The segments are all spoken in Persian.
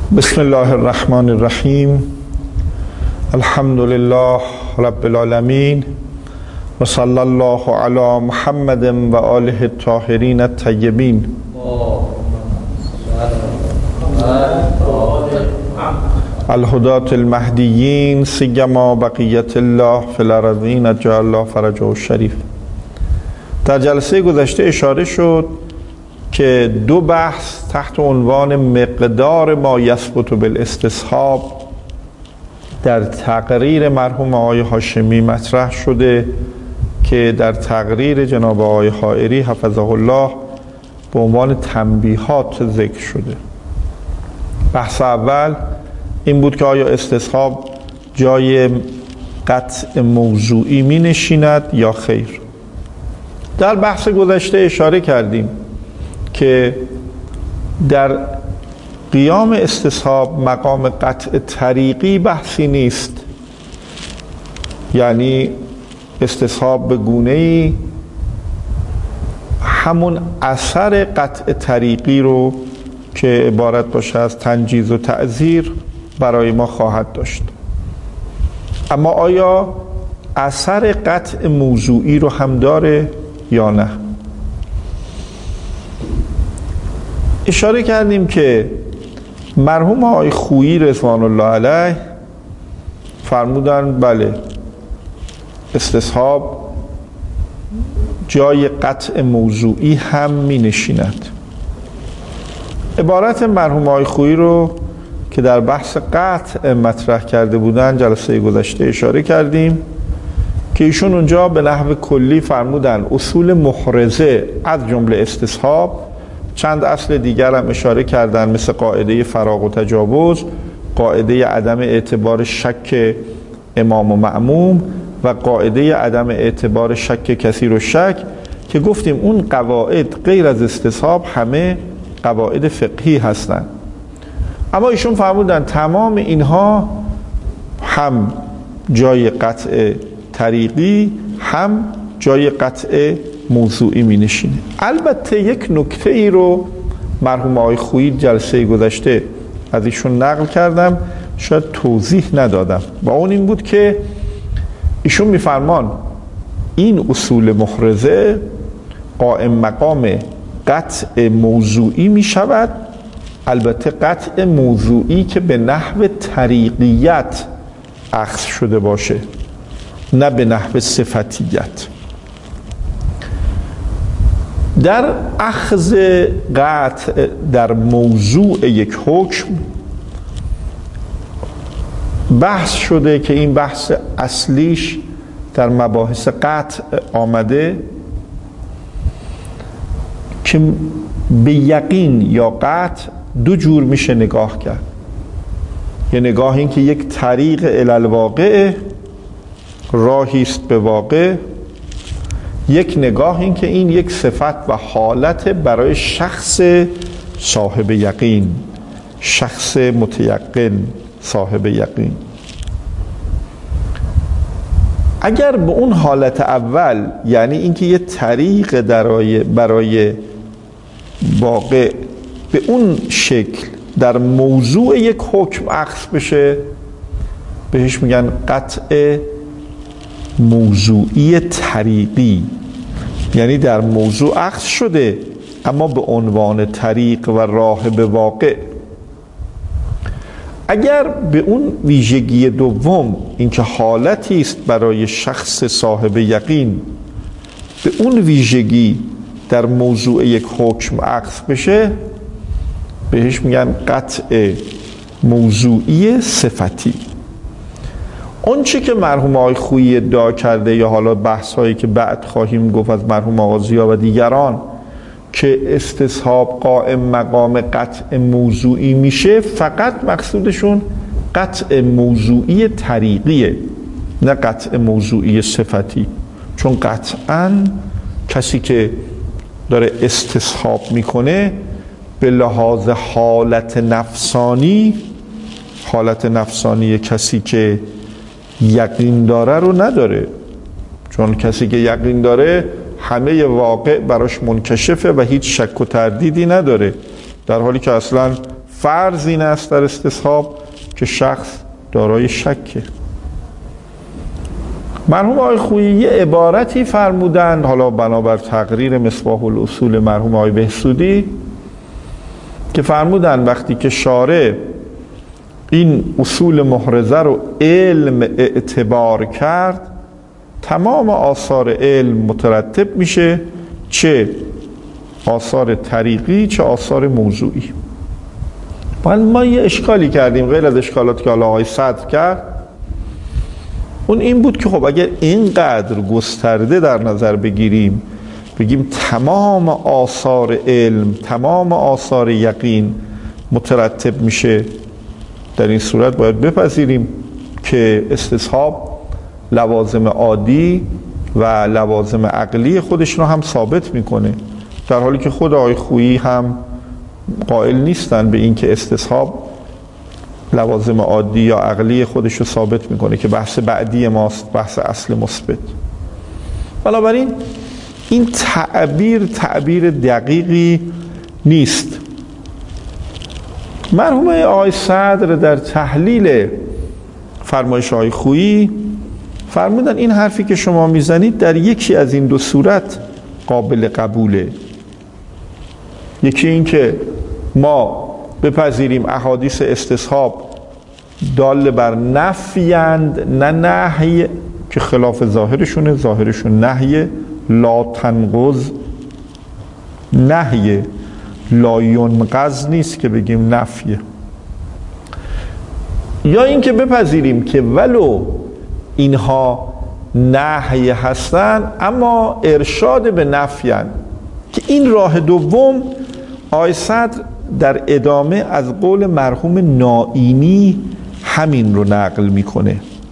بسم الله الرحمن الرحیم. الحمد لله رب العالمین و صلی الله علی محمد و آله الطاهرین الطیبین. الهداة المهدیین سیما بقیت الله فی الارضین اجعل الله فرجه الشریف. در جلسه گذشته اشاره شد که دو بحث تحت عنوان مقدار ما یثبت بالاستصحاب در تقریر مرحوم آقای هاشمی مطرح شده که در تقریر جناب آقای حائری حفظه الله به عنوان تنبیهات ذکر شده. بحث اول این بود که آیا استصحاب جای قطع موضوعی می نشیند یا خیر. در بحث گذشته اشاره کردیم که در قیام استصحاب مقام قطع طریقی بحثی نیست، یعنی استصحاب به گونه‌ای همون اثر قطع طریقی رو که عبارت باشه از تنجیز و تعزیر برای ما خواهد داشت. اما آیا اثر قطع موضوعی رو هم داره یا نه؟ اشاره کردیم که مرحوم آقای خویی رضوان الله علیه فرمودن بله استصحاب جای قطع موضوعی هم می نشیند. عبارت مرحوم آقای خویی رو که در بحث قطع مطرح کرده بودن جلسه گذشته اشاره کردیم که ایشون اونجا به نحو کلی فرمودن اصول محرزه از جمله استصحاب، چند اصل دیگر هم اشاره کردن مثل قاعده فراغ و تجاوز، قاعده عدم اعتبار شک امام و مأموم و قاعده عدم اعتبار شک کثیر و شک، که گفتیم اون قواعد غیر از استصحاب همه قواعد فقهی هستند. اما ایشون فرمودن تمام اینها هم جای قطع طریقی هم جای قطع موضوعی می نشینه. البته یک نکته ای رو مرحوم آقای خویی جلسه گذشته از ایشون نقل کردم، شاید توضیح ندادم، و اون این بود که ایشون میفرمان این اصول محرزه قائم مقام قطع موضوعی می شود، البته قطع موضوعی که به نحو طریقیت اخذ شده باشه، نه به نحو صفتیت. در اخذ قطع در موضوع یک حکم بحث شده که این بحث اصلیش در مباحث قطع آمده که به یقین یا قطع دو جور میشه نگاه کرد. یه نگاه این که یک طریق الالواقع، راهی است به واقع، یک نگاه این که این یک صفت و حالت برای شخص صاحب یقین، شخص متیقن صاحب یقین. اگر به اون حالت اول، یعنی اینکه یه طریق برای واقع به اون شکل در موضوع یک حکم اخذ بشه، بهش میگن قطع موضوعی طریقی، یعنی در موضوع اخذ شده اما به عنوان طریق و راه به واقع. اگر به اون ویژگی دوم، اینکه حالتی است برای شخص صاحب یقین، به اون ویژگی در موضوع یک حکم اخذ بشه، بهش میگن قطع موضوعی صفتی. اون چی که مرحوم آقای خویی ادعا کرده یا حالا بحث هایی که بعد خواهیم گفت از مرحوم آقا ضیا و دیگران که استصحاب قائم مقام قطع موضوعی میشه، فقط مقصودشون قطع موضوعی طریقیه، نه قطع موضوعی صفتی. چون قطعاً کسی که داره استصحاب میکنه به لحاظ حالت نفسانی کسی که یقین داره رو نداره. چون کسی که یقین داره همه واقع براش منکشفه و هیچ شک و تردیدی نداره، در حالی که اصلا فرض این است در استصحاب که شخص دارای شکه. مرحوم آقای خویی یه عبارتی فرمودند، حالا بنابر تقریر مصباح الاصول مرحوم آقای بهسودی، که فرمودند وقتی که شارع این اصول محرزه رو علم اعتبار کرد، تمام آثار علم مترتب میشه، چه آثار طریقی چه آثار موضوعی. ما یه اشکالی کردیم غیر از اشکالاتی که آقای صدر کرد، اون این بود که خب اگر اینقدر گسترده در نظر بگیریم، بگیم تمام آثار علم تمام آثار یقین مترتب میشه، در این صورت باید بپذیریم که استصحاب لوازم عادی و لوازم عقلی خودش رو هم ثابت میکنه، در حالی که خود آقای خویی هم قائل نیستن به این که استصحاب لوازم عادی یا عقلی خودش رو ثابت میکنه، که بحث بعدی ماست، بحث اصل مثبت. بنابراین این تعبیر دقیقی نیست. مرحوم آقای صدر در تحلیل فرمایش آقای خویی فرمودن این حرفی که شما میزنید در یکی از این دو صورت قابل قبوله. یکی این که ما بپذیریم احادیث استصحاب دال بر نفیند نه نهی، که خلاف ظاهرشونه، ظاهرشون نهیه، لا تنقض نهیه، لا ینقض نیست که بگیم نفیه. یا این که بپذیریم که ولو اینها نهی هستن اما ارشاد به نفیان، که این راه دوم آقای صدر در ادامه از قول مرحوم نائینی همین رو نقل میکنه،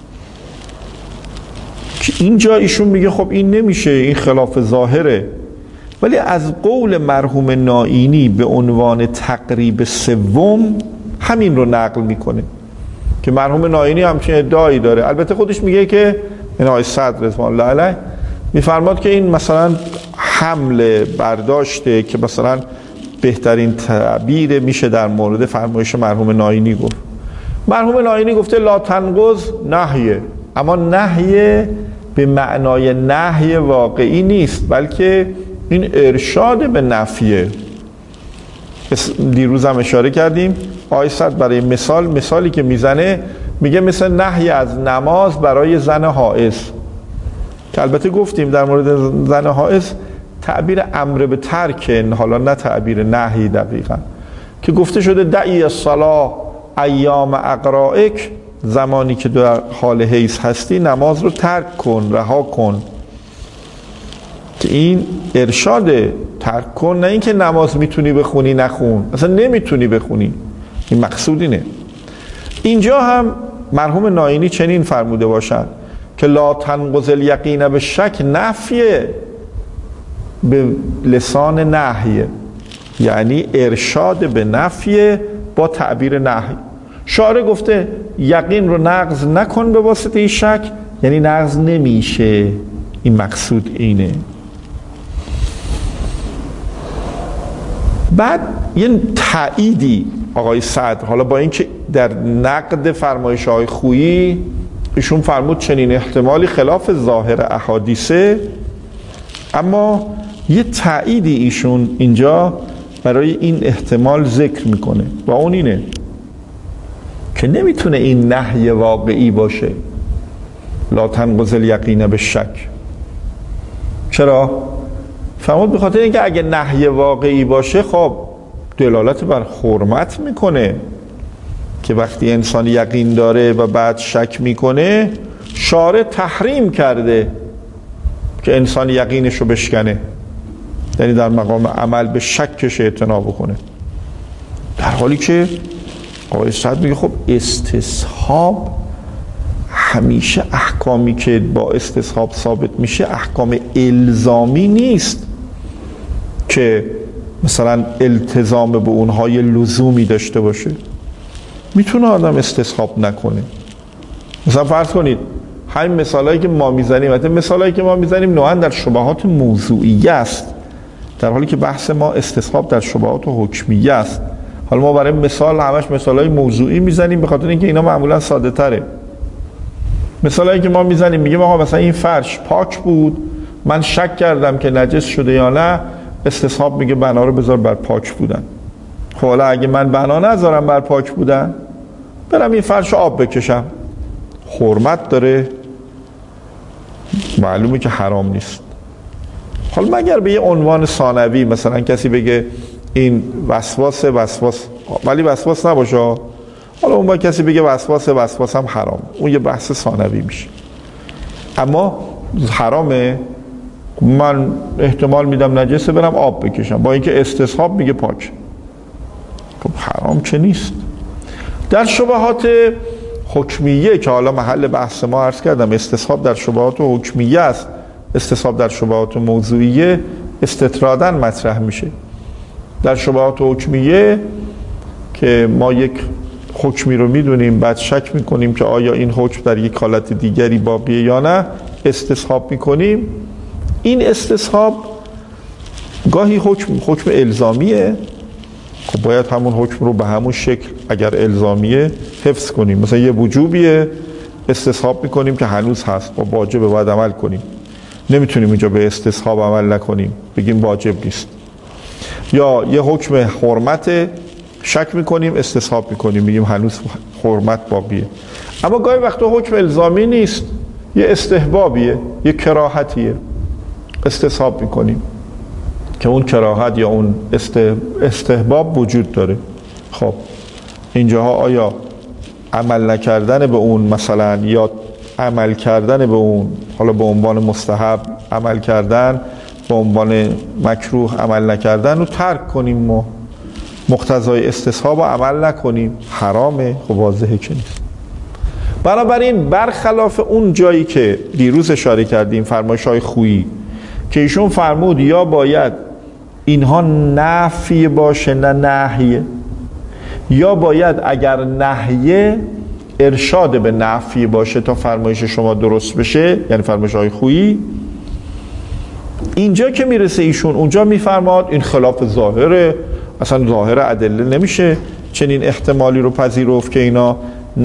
که اینجا ایشون میگه خب این نمیشه، این خلاف ظاهره، ولی از قول مرحوم نائینی به عنوان تقریب سوم همین رو نقل میکنه، که مرحوم نائینی همچین ادعایی داره. البته خودش میگه که این آقای صدر رضوان الله علیه میفرماد که این مثلا حمل برداشته، که مثلا بهترین تعبیر میشه در مورد فرمایش مرحوم نائینی گفت. مرحوم نائینی گفته لا تنقض نهیه، اما نهیه به معنای نهی واقعی نیست، بلکه این ارشاد به نفیه. دیروز هم اشاره کردیم آقای صدر برای مثالی که میزنه میگه مثل نهی از نماز برای زن حائض، که البته گفتیم در مورد زن حائض تعبیر امر به ترک، حالا نه تعبیر نهی دقیقا، که گفته شده دعی الصلاة ایام اقرائک، زمانی که در حال حیض هستی نماز رو ترک کن، رها کن، که این ارشاد ترک کن، نه اینکه نماز میتونی بخونی نخون، اصلا نمیتونی بخونی، این مقصود اینه. اینجا هم مرحوم نائینی چنین فرموده باشند که لا تنقض الیقین به شک نفیه به لسان نهیه، یعنی ارشاد به نفیه با تعبیر نهی. شارع گفته یقین رو نقض نکن به واسطه شک، یعنی نقض نمیشه، این مقصود اینه. بعد یه تأییدی آقای صدر، حالا با اینکه در نقد فرمایش آقای خویی ایشون فرمود چنین احتمالی خلاف ظاهر احادیثه، اما یه تأییدی ایشون اینجا برای این احتمال ذکر میکنه، با اون اینه که نمیتونه این نهی واقعی باشه، لا تنقض الیقین به شک. چرا؟ فرمود به خاطر اینکه اگه نهی واقعی باشه خب دلالت بر حرمت میکنه، که وقتی انسان یقین داره و بعد شک میکنه، شارع تحریم کرده که انسان یقینش رو بشکنه، یعنی در مقام عمل به شکش اعتنا بکنه، در حالی که آقای صدر میگه خب استصحاب همیشه احکامی که با استصحاب ثابت میشه احکام الزامی نیست که مثلا التزام به اونها یه لزومی داشته باشه، میتونه آدم استصحاب نکنه. مثلا فرض کنید همین مثالایی که ما میزنیم، مثلا مثالایی که ما میزنیم نوعاً در شبهات موضوعیه است، در حالی که بحث ما استصحاب در شبهات حکمیه است. حالا ما برای مثال همش مثالای موضوعی میزنیم به خاطر اینکه اینا معمولا ساده تره. مثالایی که ما میزنیم میگیم آقا مثلا این فرش پاک بود، من شک کردم که نجس شده یا نه، استصحاب میگه بنا رو بذار بر پاک بودن. خب حالا اگه من بنا نذارم بر پاک بودن، برم این فرش آب بکشم، حرمت داره؟ معلومه که حرام نیست. حالا مگر به یه عنوان ثانوی مثلا کسی بگه این وسواس ولی وسواس نباشه، حالا اون با کسی بگه وسواس هم حرام، اون یه بحث ثانوی میشه. اما حرامه، من احتمال میدم نجسه برم آب بکشم، با اینکه استصحاب میگه پاک. خب حرام چه نیست. در شبهات حکمیه که حالا محل بحث ما عرض کردم، استصحاب در شبهات حکمیه است، استصحاب در شبهات موضوعیه استطراداً مطرح میشه. در شبهات حکمیه که ما یک حکمی رو میدونیم بعد شک میکنیم که آیا این حکم در یک حالت دیگری باقیه یا نه، استصحاب میکنیم. این استصحاب گاهی حکم الزامیه، خب باید همون حکم رو به همون شکل اگر الزامیه حفظ کنیم. مثلا یه وجوبیه، استصحاب میکنیم که هنوز هست و واجبه باید عمل کنیم، نمیتونیم اینجا به استصحاب عمل نکنیم بگیم واجب نیست. یا یه حکم حرمت، شک میکنیم استصحاب میکنیم میگیم هنوز حرمت باقیه. اما گاهی وقتا حکم الزامی نیست، یه استحبابیه، یه کراهتیه، استصحاب میکنیم که اون کراهت یا اون استحباب وجود داره. خب اینجاها آیا عمل نکردن به اون مثلا یا عمل کردن به اون، حالا به عنوان مستحب عمل کردن، به عنوان مکروه عمل نکردن رو ترک کنیم، ما مقتضای استصحاب عمل نکنیم، حرامه؟ خب واضحه که نیست. بنابراین برخلاف اون جایی که دیروز اشاره کردیم فرمایش‌های خویی که ایشون فرمود یا باید اینها نفی باشه نه نهیه، یا باید اگر نهیه ارشاد به نفی باشه تا فرمایش شما درست بشه، یعنی فرمایش‌های خویی. اینجا که میرسه ایشون اونجا میفرماد این خلاف ظاهره، اصلا ظاهر ادله نمیشه چنین احتمالی رو پذیرفت که اینا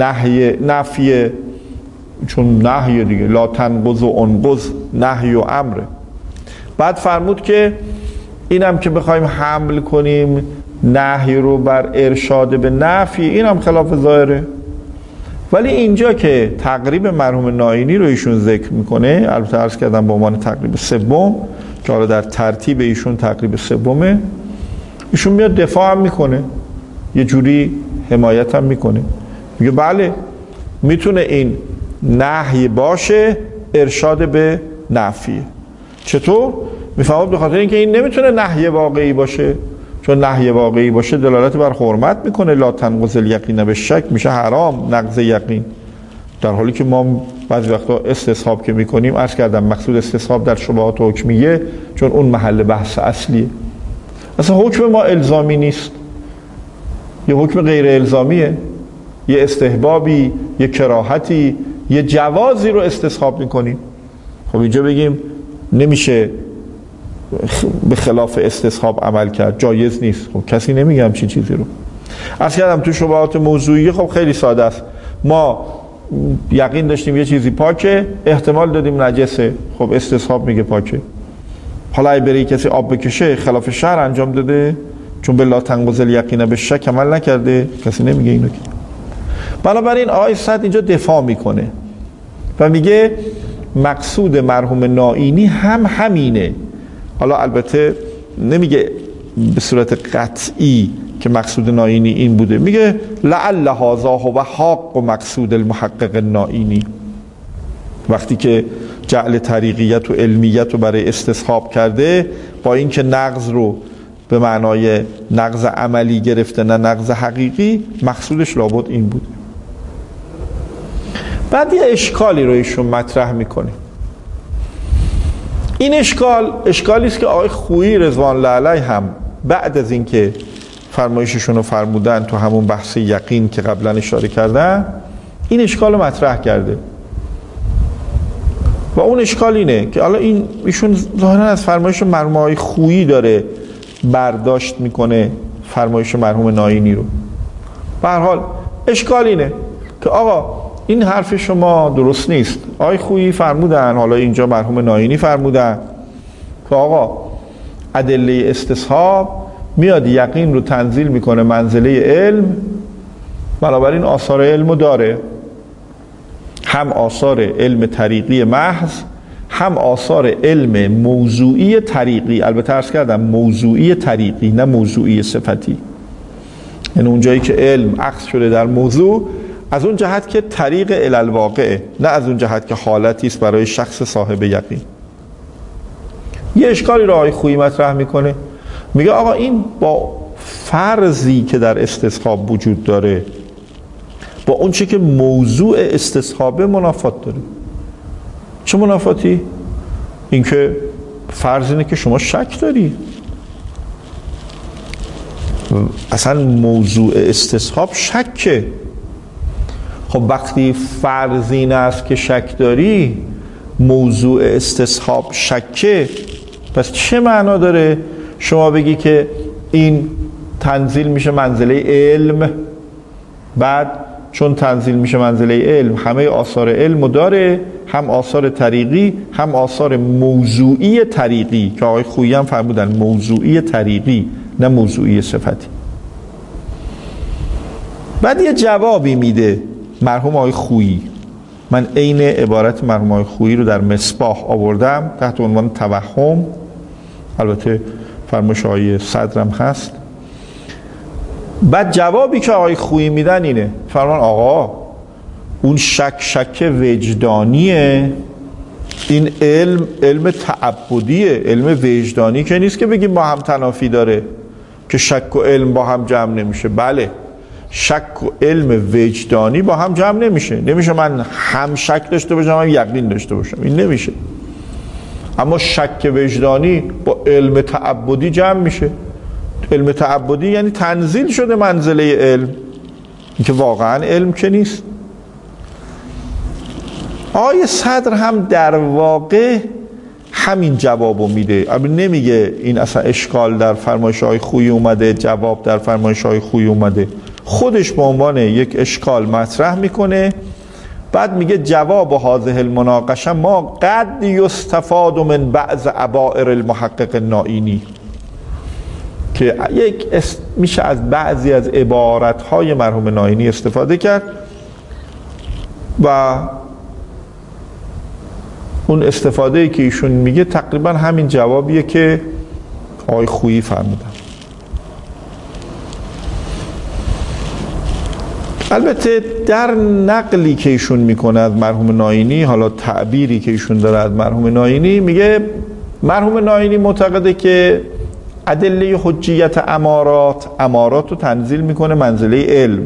نفیه، چون نهیه دیگه، لا تنقض و انقض نهی و امره. بعد فرمود که اینم که بخوایم حمل کنیم نهی رو بر ارشاد به نفی، اینم خلاف ظاهره. ولی اینجا که تقریب مرحوم نائینی رو ایشون ذکر میکنه، البته عرض کردم به عنوان تقریب سوم که حالا در ترتیب ایشون تقریب سومه، ایشون میاد دفاع هم میکنه، یه جوری حمایت هم میکنه، میگه بله میتونه این نهی باشه ارشاد به نفیه. چطور؟ میفهمد به خاطر اینکه این نمیتونه نهی واقعی باشه، چون نهی واقعی باشه دلالت بر حرمت میکنه، لا تنقض الیقین به شک، میشه حرام نقض یقین. در حالی که ما بعضی وقتا استصحاب که میکنیم، عرض کردم مقصود استصحاب در شبهات حکمیه چون اون محل بحث اصلیه. اصلا حکم ما الزامی نیست، یه حکم غیر الزامیه، یه استحبابی، یه کراهتی، یه جوازی رو استصحاب میکنیم. خب اینجا بگیم نمیشه به خلاف استصحاب عمل کرد، جایز نیست، خب کسی نمیگه همچین چیزی رو. عرض کردم تو شبهات موضوعی خب خیلی ساده است، ما یقین داشتیم یه چیزی پاکه، احتمال دادیم نجسه، خب استصحاب میگه پاکه. حالا اگه بری کسی آب بکشه خلاف شرع انجام داده، چون به لا تنقض الیقین به شک عمل نکرده، کسی نمیگه اینو که. بنابراین آقای صد اینجا دفاع میکنه و میگه مقصود مرحوم نائینی هم همینه. حالا البته نمیگه به صورت قطعی که مقصود نائینی این بوده، میگه لعل هذا هو حق و مقصود المحقق نائینی. وقتی که جعل طریقیت و علمیت رو برای استصحاب کرده، با اینکه نقض رو به معنای نقض عملی گرفته نه نقض حقیقی، مقصودش لابد این بود. بعد یه اشکالی رو ایشون مطرح میکنه. این اشکالی است که آقای خویی رضوان الله علیه هم بعد از اینکه فرمایششون رو فرمودن تو همون بحث یقین که قبلا اشاره کردن، این اشکال رو مطرح کرده. و اون اشکال اینه که حالا ایشون ظاهرا از فرمایش مرحوم آقای خویی داره برداشت میکنه فرمایش مرحوم ناینی رو. به هر حال اشکال اینه که آقا این حرف شما درست نیست. آقای خویی فرمودن، حالا اینجا مرحوم ناینی فرمودن که آقا ادله استصحاب میاد یقین رو تنزیل میکنه منزله علم، بنابراین آثار علمو داره، هم آثار علم طریقی محض هم آثار علم موضوعی طریقی. البته عرض کردم موضوعی طریقی نه موضوعی صفتی، یعنی اونجایی که علم عکس شده در موضوع از اون جهت که طریق الالواقعه، نه از اون جهت که حالتی است برای شخص صاحب یقین. یه اشکالی رو آقای خویی مطرح میکنه، میگه آقا این با فرضی که در استصحاب وجود داره با اون چی که موضوع استصحابه منافات داره. چه منافاتی؟ این که فرض اینه که شما شک داری. اصلا موضوع استصحاب شکه. خب وقتی فرض این است که شک داری، موضوع استصحاب شکه، پس چه معنا داره شما بگی که این تنزیل میشه منزله علم، بعد چون تنزیل میشه منزله علم همه آثار علمو داره، هم آثار طریقی هم آثار موضوعی طریقی که آقای خویی هم فرمودن موضوعی طریقی نه موضوعی صفتی. بعد یه جوابی میده مرحوم آقای خویی. من عین عبارت مرحوم آقای خویی رو در مصباح آوردم تحت عنوان توهم، البته فرمایش آقای صدرم هست. بعد جوابی که آقای خویی میدن اینه، فرمان آقا اون شک وجدانیه، این علم تعبدیه، علم وجدانی که نیست که بگیم با هم تنافی داره که شک و علم با هم جمع نمیشه. بله شک و علم وجدانی با هم جمع نمیشه من هم شک داشته باشم هم یقین داشته باشم، این نمیشه. اما شک وجدانی با علم تعبدی جمع میشه. علم تعبدی یعنی تنزیل شده منزله علم، این که واقعا علم که نیست. آیه صدر هم در واقع همین جوابو میده، اما نمیگه این اصلا اشکال در فرمایش های خویی اومده، جواب در فرمایش های خویی اومده، خودش به عنوان یک اشکال مطرح میکنه. بعد میگه جواب هذه المناقشه ما قد یستفاد من بعض عبائر المحقق النائینی، که میشه از بعضی از عبارتهای مرحوم نائینی استفاده کرد و اون استفاده که ایشون میگه تقریبا همین جوابیه که آقای خویی فرمودن. البته در نقلی که ایشون میکنه از مرحوم نائینی، حالا تعبیری که ایشون داره از مرحوم نائینی، میگه مرحوم نائینی معتقده که ادله حجیت امارات رو تنزیل میکنه منزله علم،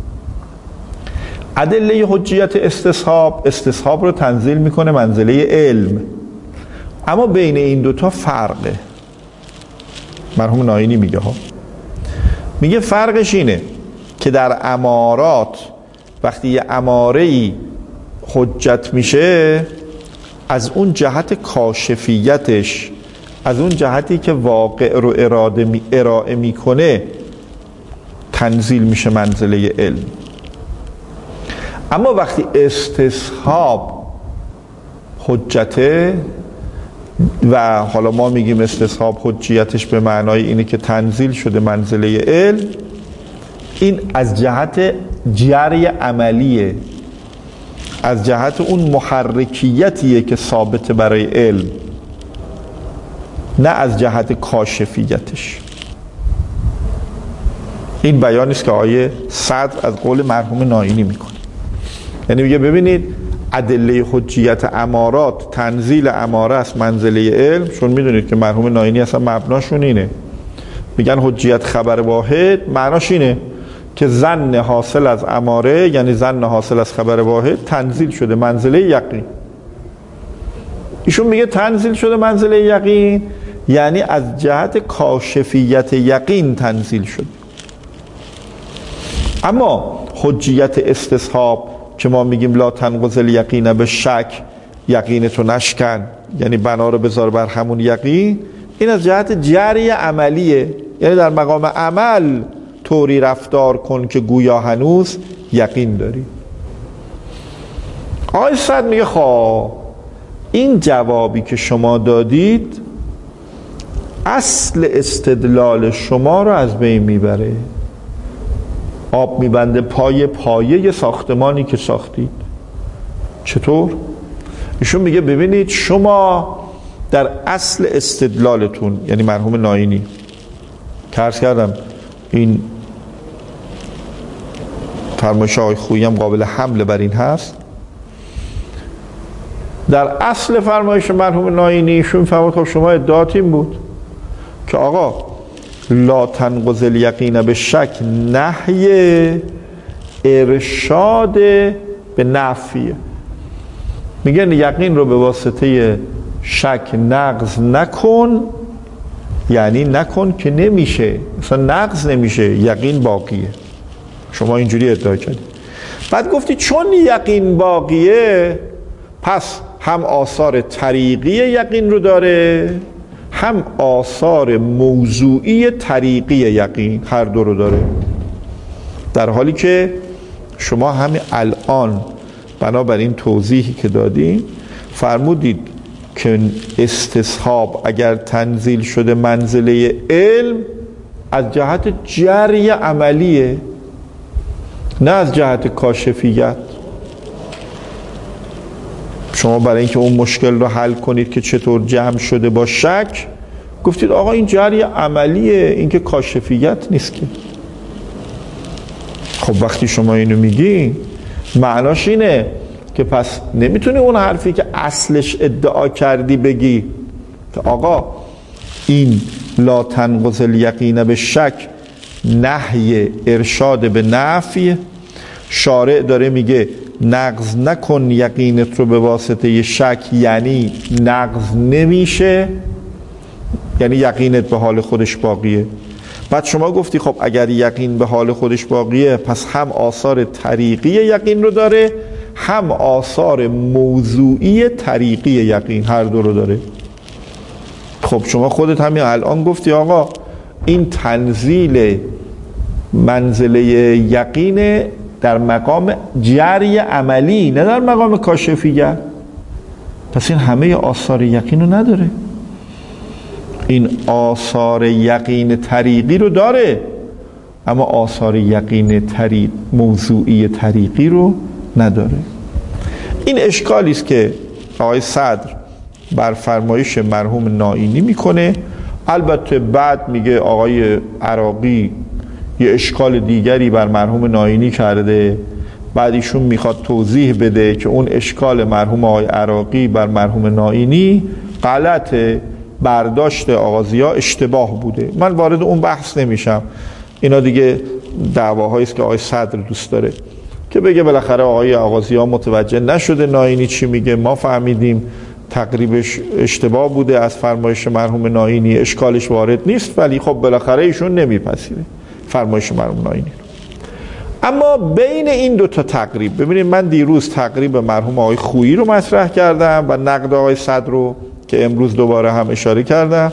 ادله حجیت استصحاب رو تنزیل میکنه منزله علم. اما بین این دوتا فرقه. مرحوم نائینی میگه فرقش اینه که در امارات وقتی یه اماره‌ای حجت میشه، از اون جهت کاشفیتش، از اون جهتی که واقع رو ارائه میکنه تنزیل میشه منزله علم. اما وقتی استصحاب حجته، و حالا ما میگیم استصحاب حجیتش به معنای اینه که تنزیل شده منزله علم، این از جهت جری عملیه، از جهت اون محرکیتیه که ثابت برای علم، نه از جهت کاشفیتش. این بیانی است که آیه صدر از قول مرحوم نائینی میکنه. یعنی میگه ببینید ادله حجیت امارات، تنزیل اماره است منزله علم، چون میدونید که مرحوم نائینی اصلا مبناشون اینه، میگن حجیت خبر واحد معناش اینه که ظن حاصل از اماره، یعنی ظن حاصل از خبر واحد، تنزیل شده منزله یقین. ایشون میگه تنزیل شده منزله یقین یعنی از جهت کاشفیت یقین تنزیل شده. اما حجیت استصحاب که ما میگیم لا تنقض الیقین به شک، یقینتو نشکن، یعنی بنا رو بذار بر همون یقین، این از جهت جری عملیه، یعنی در مقام عمل طوری رفتار کن که گویا هنوز یقین داری. آقای صدر میگه خب این جوابی که شما دادید اصل استدلال شما رو از بین میبره، آب میبنده پایه ساختمانی که ساختید. چطور؟ ایشون میگه ببینید شما در اصل استدلالتون، یعنی مرحوم ناینی که عرض کردم این فرمایش آقای خویی هم قابل حمل بر این هست، در اصل فرمایش مرحوم ناینی ایشون فرمود خب شما ادعات این بود که آقا لا تنقض الیقین به شک نهی ارشاد به نفیه. میگن یقین رو به واسطه شک نقض نکن، یعنی نکن که نمیشه، مثلا نقض نمیشه، یقین باقیه. شما اینجوری ادعا کردید. بعد گفتی چون یقین باقیه پس هم آثار طریقی یقین رو داره، هم آثار موضوعی طریقی یقین، هر دو رو داره. در حالی که شما همین الان بنابراین توضیحی که دادیم فرمودید که استصحاب اگر تنزیل شده منزله علم از جهت جری عملیه، نه از جهت کاشفیت. شما برای اینکه اون مشکل رو حل کنید که چطور جمع شده با شک گفتید آقا این جری عملیه، این که کاشفیت نیست که. خب وقتی شما اینو میگی معناش اینه که پس نمیتونی اون حرفی که اصلش ادعا کردی بگی که آقا این لا تنقض الیقین به شک نهی ارشاد به نفی، شارع داره میگه نقض نکن یقینت رو به واسطه شک، یعنی نقض نمیشه، یعنی یقینت به حال خودش باقیه. بعد شما گفتی خب اگر یقین به حال خودش باقیه پس هم آثار طریقی یقین رو داره، هم آثار موضوعی طریقی یقین، هر دو رو داره. خب شما خودت همین الان گفتی آقا این تنزیل منزله یقین در مقام جری عملی، نه در مقام کاشفیت. پس این همه آثار یقین رو نداره، این آثار یقین طریقی رو داره اما آثار یقین موضوعی طریقی رو نداره. این اشکالی است که آقای صدر بر فرمایش مرحوم ناینی میکنه. البته بعد میگه آقای عراقی یه اشکال دیگری بر مرحوم ناینی کرده، بعد ایشون میخواد توضیح بده که اون اشکال مرحوم آقای عراقی بر مرحوم ناینی غلطه، برداشت آغازی‌ها اشتباه بوده. من وارد اون بحث نمیشم، اینا دیگه دعواهایی است که آقای صدر دوست داره که بگه بالاخره آقای آغازی‌ها متوجه نشده ناینی چی میگه، ما فهمیدیم تقریبش اشتباه بوده از فرمایش مرحوم ناینی، اشکالش وارد نیست، ولی خب بالاخره ایشون نمیپذیره فرمایش مرحوم ناینی. اما بین این دو تا تقریب، ببینید من دیروز تقریب مرحوم آقای خویی رو مطرح کردم و نقد آقای صدر رو که امروز دوباره هم اشاره کردم،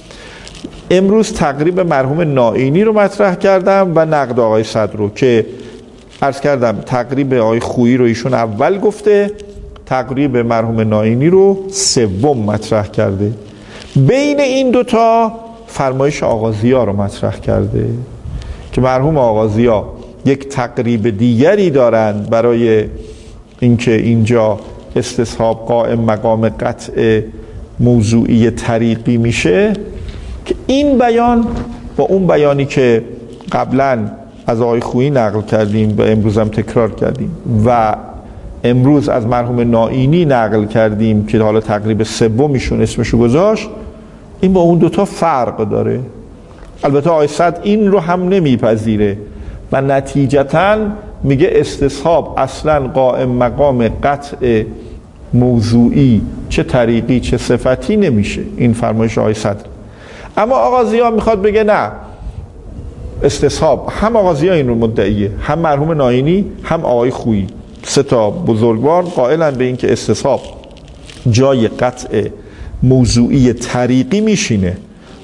امروز تقریب مرحوم ناینی رو مطرح کردم و نقد آقای صدر رو که عرض کردم تقریب آقای خویی رو ایشون اول گفته، تقریب مرحوم ناینی رو سوم مطرح کرده. بین این دوتا فرمایش آغازی‌ها رو مطرح کرده که مرحوم آغازی‌ها یک تقریب دیگری دارند برای اینکه اینجا استصحاب قائم مقام قطع موضوعی طریقی میشه، که این بیان با اون بیانی که قبلا از آقای خویی نقل کردیم و امروز هم تکرار کردیم و امروز از مرحوم ناینی نقل کردیم که حالا تقریب سومیشون اسمشو گذاشت، این با اون دوتا فرق داره. البته آقای صدر این رو هم نمیپذیره و نتیجتاً میگه استصحاب اصلا قائم مقام قطع موضوعی چه طریقی چه صفتی نمیشه، این فرمایش آقای صدر. اما آغازی‌ها میخواد بگه نه، استصحاب هم آغازی‌ها این رو مدعیه، هم مرحوم ناینی هم آقای خویی، سه تا بزرگوار قائلن به این که استصحاب جای قطع موضوعی طریقی میشینه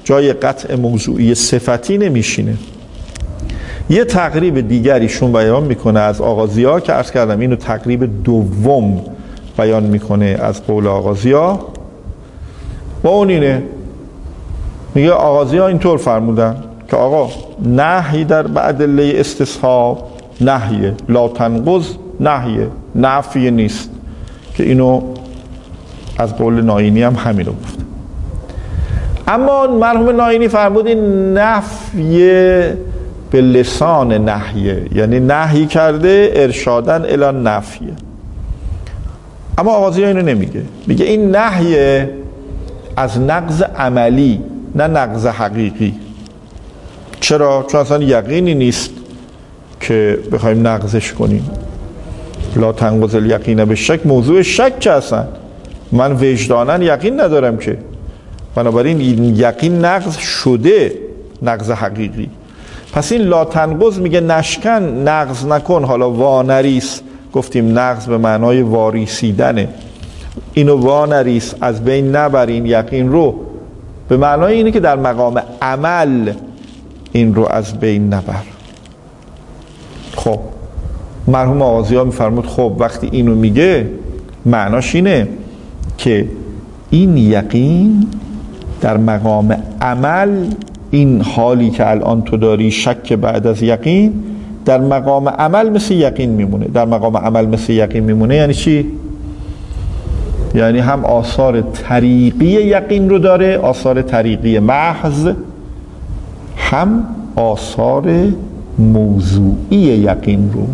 جای قطع موضوعی صفتی نمیشینه. یه تقریب دیگریشون بیان میکنه از آغازی‌ها که عرض کردم اینو تقریب دوم بیان میکنه از قول آغازی‌ها، و اون اینه، میگه آغازی‌ها اینطور فرمودن که آقا نهی در ادله استصحاب نهیه، لا تنقض نهیه، نفی نیست، که اینو از قول ناینی هم همین رو گفت. اما مرحوم ناینی فرمود این نفی به لسان نهیه، یعنی نهی کرده ارشادن الی نفیه. اما آغازی اینو نمیگه، میگه این نهیه از نقض عملی نه نقض حقیقی. چرا؟ چون اصلا یقینی نیست که بخوایم نقضش کنیم. لا تنقض الیقین به شک، موضوع شک که اصلا من وجدانن یقین ندارم که، بنابراین این یقین نقض شده، نقض حقیقی. پس این لا تنقض میگه نشکن، نقض نکن. حالا وانریس گفتیم نقض به معنای واریسیدنه، اینو وانریس از بین نبر این یقین رو، به معنای اینه که در مقام عمل این رو از بین نبر. خب مرحوم آغازی‌ها میفرمود خب وقتی اینو میگه معناش اینه که این یقین در مقام عمل، این حالی که الان تو داری شک بعد از یقین، در مقام عمل مثل یقین میمونه. در مقام عمل مثل یقین میمونه یعنی چی؟ یعنی هم آثار طریقی یقین رو داره، آثار طریقی محض، هم آثار موضوعی یقین رو،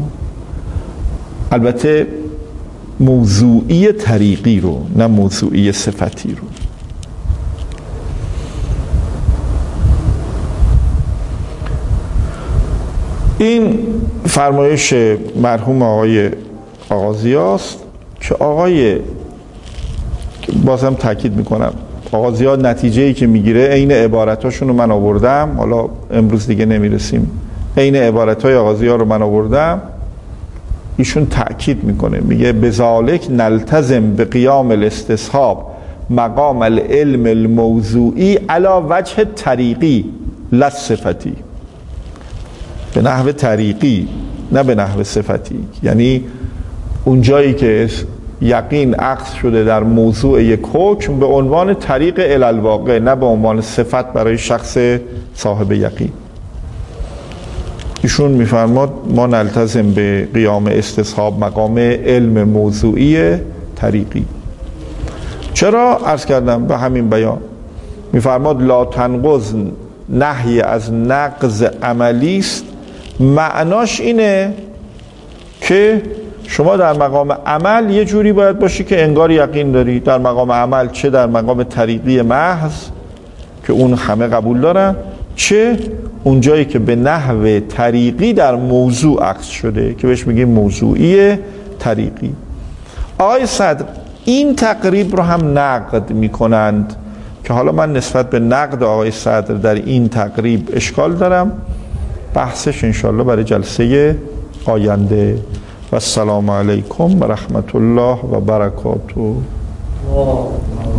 البته موضوعی طریقی رو نه موضوعی صفتی رو. این فرمایش مرحوم آقای آغازی‌ها است که بازم تاکید میکنم آغازی‌ها نتیجه‌ای که میگیره عین عبارتاشون رو من آوردم، حالا امروز دیگه نمیرسیم، عین عبارتای آغازی‌ها رو من آوردم. ایشون تأکید میکنه، میگه بذالک نلتزم به قیام الاستصحاب مقام العلم الموضوعی علی وجه طریقی لا صفتی، به نحو طریقی نه به نحو صفتی. یعنی اون جایی که یقین عکس شده در موضوع یک حکم به عنوان طریق الالواقع، نه به عنوان صفت برای شخص صاحب یقین. ایشون میفرماد ما نلتزم به قیام استصحاب مقام علم موضوعی طریقی. چرا؟ عرض کردم به همین بیان. میفرماد لا تنقض نهی از نقض عملی است، معناش اینه که شما در مقام عمل یه جوری باید باشی که انگار یقین داری در مقام عمل، چه در مقام طریقی محض که اون همه قبول دارن، چه اون جایی که به نحو طریقی در موضوع عکس شده که بهش میگیم موضوعی طریقی. آقای صدر این تقریب رو هم نقد میکنند که حالا من نسبت به نقد آقای صدر در این تقریب اشکال دارم، بحثش انشالله برای جلسه آینده. و السلام علیکم و رحمت الله و برکاته.